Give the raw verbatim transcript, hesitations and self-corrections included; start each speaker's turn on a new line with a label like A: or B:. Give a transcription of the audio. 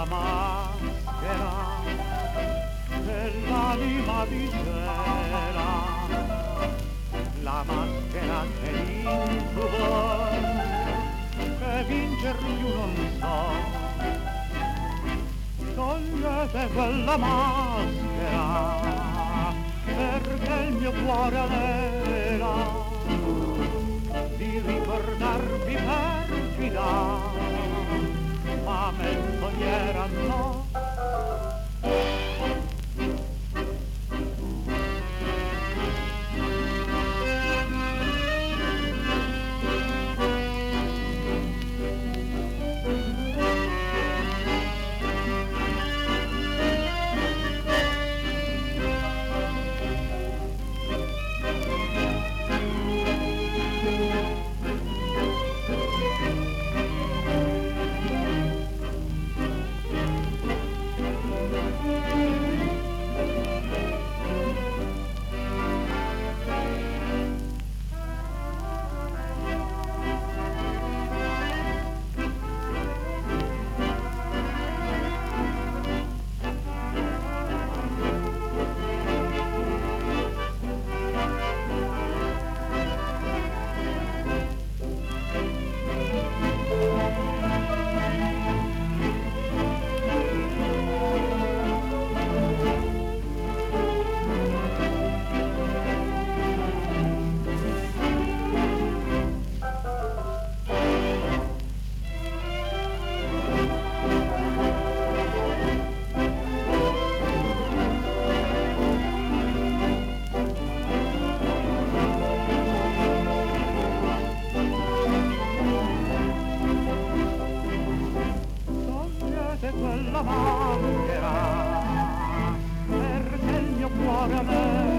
A: maschera dell'anima di cera, la maschera dell'incubo che vincer più non so. Togliete quella maschera perché il mio cuore anela di ricordarvi perfida, ma menzognera no. Quella maschera perché il mio cuore a me